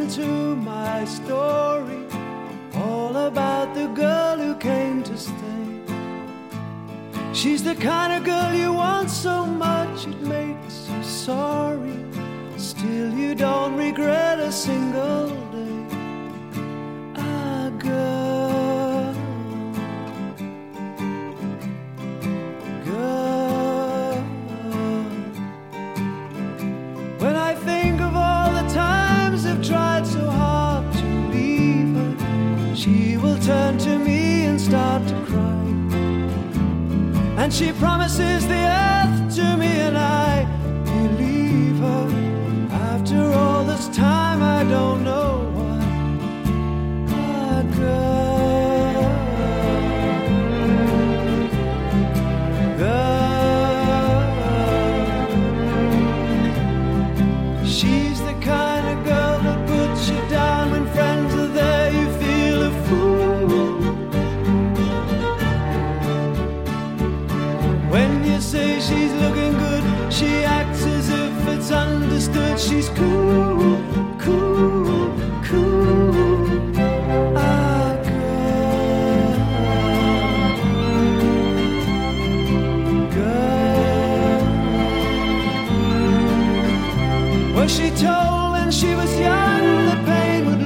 listen to my story, all about the girl who came to stay. She's the kind of girl you want so much it makes you sorry. Still you don't regret a single day. A girl, girl. When I think of all the times I've tried so hard to leave her, she will turn to me and start to cry. And she promises the earth to me, and I believe her. After all this time, I don't know why. A girl, girl. She's the kind of girl that puts you down when friends are there. You feel a fool. When you say she's looking good, she acts as if it's understood. She's cool, cool, cool. A girl, girl. Well, she told when she was young that pain would